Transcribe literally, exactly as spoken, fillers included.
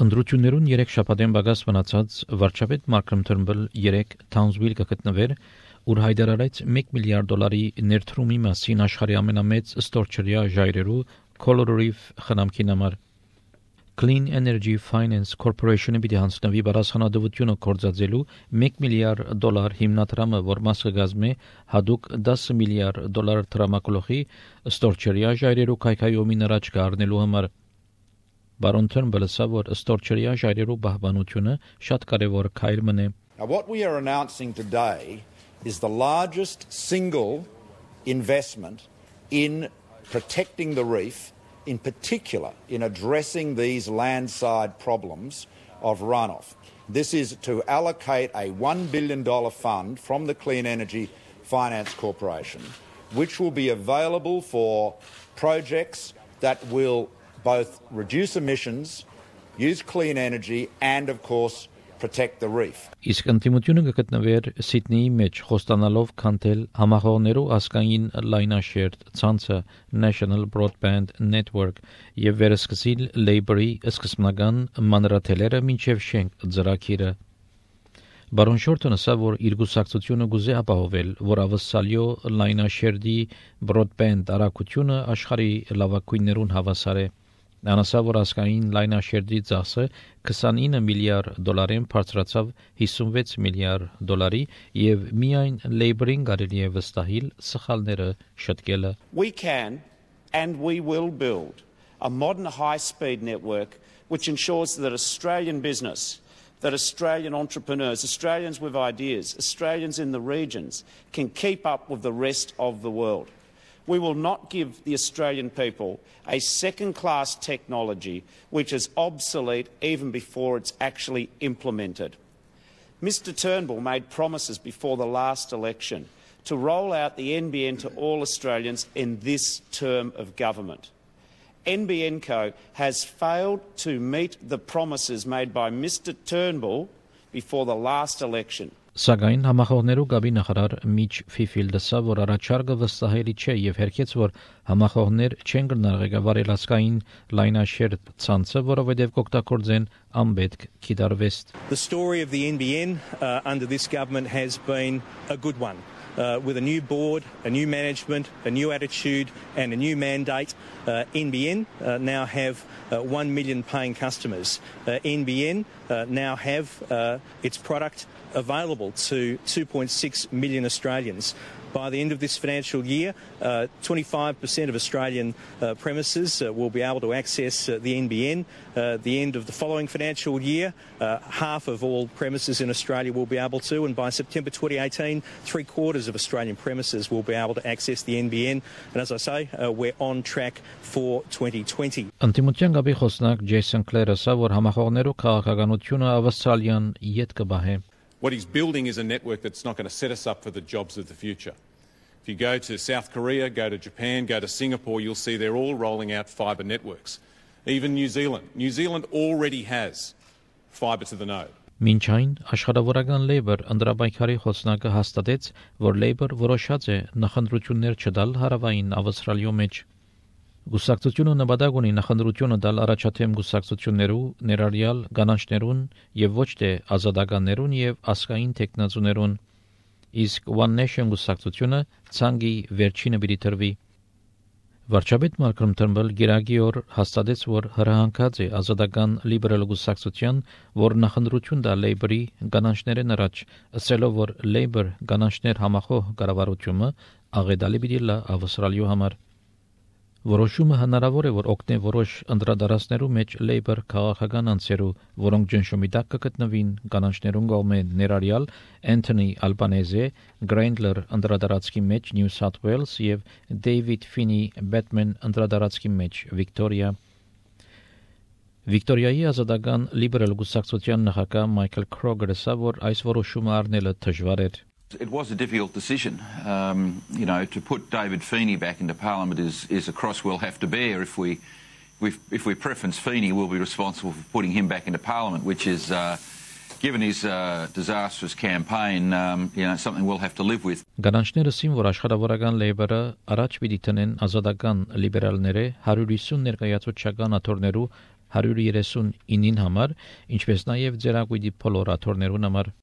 Ընտրություններուն երեք շաբաթեն բագաս մնացած վարչապետ Մալքոմ Թըրնբլ երեք Թաունսվիլ կգտնվեր, ուր հայտարարեց մեկ միլիարդ դոլարի ներդրումի մասին աշխարհի ամենամեծ ստորջրյա ժայռերու Coral Reef խնամքին համար։ Clean Energy Finance Corporation-ը պիտի հանձնվի բարձրանալությունը կորցածելու մեկ միլիարդ դոլար հիմնադրամը, որ մաս կգազմի հadoop դասը միլիարդ դոլար տրամակլոխի ստորջրյա ժայռերու քայքայումին առաջ կառնելու համար։ Բարոն Թըրնբլը որ ստորջրյա ժայռերու պահպանությունը շատ կարևոր քայլ մնե։ Now what we are announcing today is the largest single investment in protecting the reef, in particular in addressing these landside problems of runoff. This is to allocate a one billion dollars fund from the Clean Energy Finance Corporation, which will be available for projects that will both reduce emissions, use clean energy, and of course protect the reef. Իսկ ընդդիմությունը կգտնվեր Սիդնեի մեջ խոստանալով քանթել համախոհներու ասկային լայնաշերտ ցանցը National Broadband Network եւ վերսկսիլ Labour-ի սկզբնական մանրաթելերը մինչև շենք ծրագիրը։ Բարոն Շորտոնը ասա, որ իր գուսակցությունը գուզե ապահովել, որ ավսալյո լայնաշերտի broadband արագությունը աշխարհի լավագույններուն հավասար է։ Նա ասա, որ ասկային լայնաշերտի ծախսը քսանինը միլիարդ դոլարին բարձրացավ հիսունվեց միլիարդ դոլարի եւ միայն Labour-ին կարելի է վստահել սխալները շտկելը։ We can and we will build a modern high-speed network which ensures that Australian business, that Australian entrepreneurs, Australians with ideas, Australians in the regions can keep up with the rest of the world. We will not give the Australian people a second-class technology which is obsolete even before it's actually implemented. Mister Turnbull made promises before the last election to roll out the N B N to all Australians in this term of government. N B N Co has failed to meet the promises made by Mister Turnbull before the last election. Սակայն համախոհներու գաբի նախարար Միչ Ֆիֆիլդը ասա, որ առաջարկը վստահելի չէ եւ հերքեց, որ համախոհներ չեն գնալ ղեկավարել ասկային լայնաշերտ ցանցը, որովհետեւ կօգտագործեն անպետք կիրառվեստ։ The story of the N B N uh, under this government has been a good one. Uh, with a new board, a new management, a new attitude and a new mandate, uh, N B N uh, now have uh, one million paying customers. Uh, N B N uh, now have uh, its product available to two point six million Australians. By the end of this financial year, uh, twenty-five percent of Australian uh, premises uh, will be able to access uh, the N B N. Uh, the end of the following financial year, uh, half of all premises in Australia will be able to, and by September twenty eighteen, three quarters of Australian premises will be able to access the N B N. And as I say, uh, we're on track for twenty twenty. Անտիմության գաբի խոսնակ Ջեյսոն Քլերը ասա, որ համախոհներու քաղաքականությունը ավստրալիան յետ կբահե։ What he's building is a network that's not going to set us up for the jobs of the future. If you go to South Korea, go to Japan, go to Singapore, you'll see they're all rolling out fibre networks. Even New Zealand. New Zealand already has fibre to the node. Մինչ այն աշխարհավորական Labour ընդրաբայքարի խոսնակը հաստատեց, որ Labour որոշած է նախընտրություններ չտալ հարավային ավստրալիո մեջ։ Գուսակցությունը նպատակ ունի նախընտրությունը տալ առաջադեմ գուսակցություններու, ներառյալ կանանչներուն եւ ոչ թե ազատականներուն եւ ասկային տեխնազուներուն, իսկ One Nation գուսակցությունը ցանգի վերջինը պիտի տրվի։ Վարչապետ Մալքոմ Թըրնբլ գիրագի օր հաստատեց, որ հրահանգած է ազատական լիբերալ գուսակցության, որ նախընտրություն տա Labour-ի կանանչներեն առաջ, ասելով, որ Labour կանանչներ համախոհ կառավարությունը աղետալի պիտի լա ավստրալիո համար։ Որոշումը հնարավոր է, որ օգնի որոշ անդրադարձներու մեջ Labour քաղաքական անձերու, որոնք ջնշումի տակ կգտնվին կանանչներուն կողմեն, ներառյալ Anthony Albanese, Grandler անդրադարձքի մեջ New South Wales եւ David Finney Batman անդրադարձքի մեջ Victoria։ Վիկտորիայի ազատական լիբերալ գուսակցության նախագահ Michael Kroger ասա, որ այս որոշումը առնելը դժվար էր։ It was a difficult decision. Um, you know, to put David Feeney back into Parliament is, is a cross we'll have to bear. If we, if, if we preference Feeney, we'll be responsible for putting him back into Parliament, which is, uh, given his uh, disastrous campaign, um, you know, something we'll have to live with. Կանանչները ասին, որ աշխարհավորական Labour-ը առաջ պիտի տնեն ազատական լիբերալները one hundred fifty ներկայացուցչական աթոռներու one hundred thirty-nine-ին համար, ինչպես նաև ձեռագույտի բոլոր աթոռներուն համար։